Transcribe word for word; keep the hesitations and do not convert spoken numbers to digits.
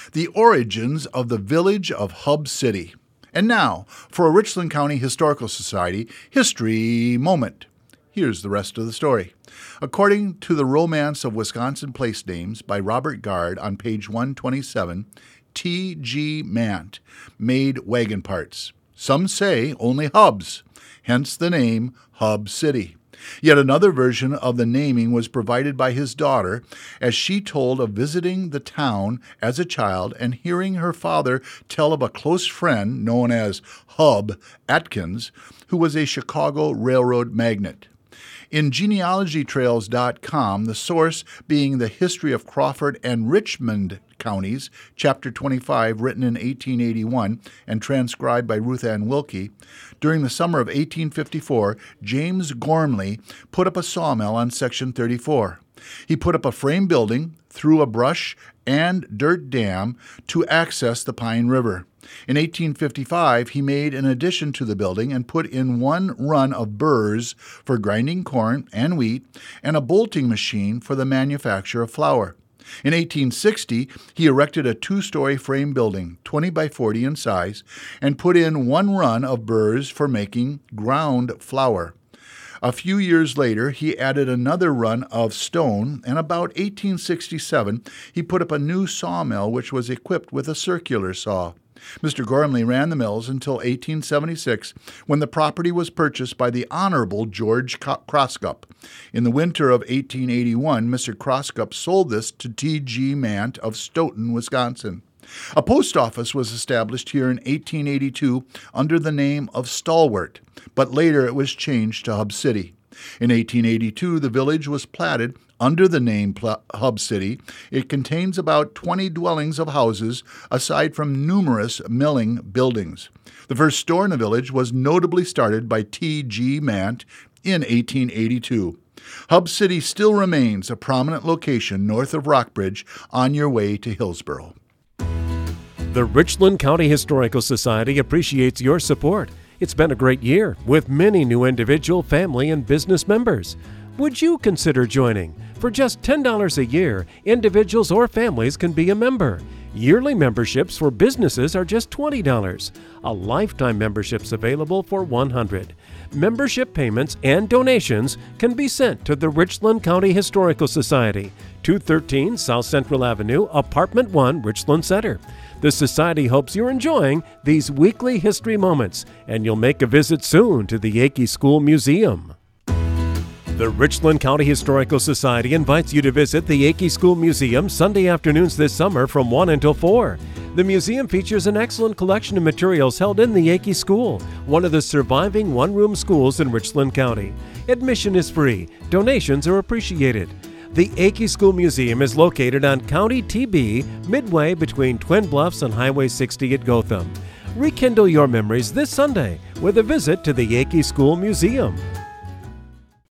the origins of the village of Hub City. And now, for a Richland County Historical Society History Moment. Here's the rest of the story. According to The Romance of Wisconsin Place Names by Robert Gard on page one twenty-seven, T G Mant made wagon parts. Some say only hubs, hence the name Hub City. Yet another version of the naming was provided by his daughter, as she told of visiting the town as a child and hearing her father tell of a close friend known as Hub Atkins, who was a Chicago railroad magnate. In genealogy trails dot com, the source being the History of Crawford and Richmond Counties, Chapter twenty-five, written in eighteen eighty-one and transcribed by Ruth Ann Wilkie, during the summer of eighteen fifty-four, James Gormley put up a sawmill on Section thirty-four. He put up a frame building, through a brush and dirt dam to access the Pine River. In eighteen fifty-five, he made an addition to the building and put in one run of burrs for grinding corn and wheat and a bolting machine for the manufacture of flour. In eighteen sixty, he erected a two-story frame building, twenty by forty in size, and put in one run of burrs for making ground flour. A few years later, he added another run of stone, and about eighteen sixty-seven, he put up a new sawmill which was equipped with a circular saw. Mister Gormley ran the mills until eighteen seventy-six, when the property was purchased by the Honorable George Croskup. In the winter of eighteen eighty-one, Mister Croskup sold this to T G Mant of Stoughton, Wisconsin. A post office was established here in eighteen eighty-two under the name of Stalwart, but later it was changed to Hub City. In eighteen eighty-two, the village was platted under the name Pl- Hub City. It contains about twenty dwellings of houses, aside from numerous milling buildings. The first store in the village was notably started by T G Mant in eighteen eighty-two. Hub City still remains a prominent location north of Rockbridge on your way to Hillsboro. The Richland County Historical Society appreciates your support. It's been a great year with many new individual, family, and business members. Would you consider joining? For just ten dollars a year, individuals or families can be a member. Yearly memberships for businesses are just twenty dollars. A lifetime membership's available for one hundred dollars. Membership payments and donations can be sent to the Richland County Historical Society, two thirteen South Central Avenue, Apartment one, Richland Center. The Society hopes you're enjoying these weekly history moments, and you'll make a visit soon to the Yakey School Museum. The Richland County Historical Society invites you to visit the Yakey School Museum Sunday afternoons this summer from one until four. The museum features an excellent collection of materials held in the Yakey School, one of the surviving one-room schools in Richland County. Admission is free. Donations are appreciated. The Yakey School Museum is located on County T B, midway between Twin Bluffs and Highway sixty at Gotham. Rekindle your memories this Sunday with a visit to the Yakey School Museum.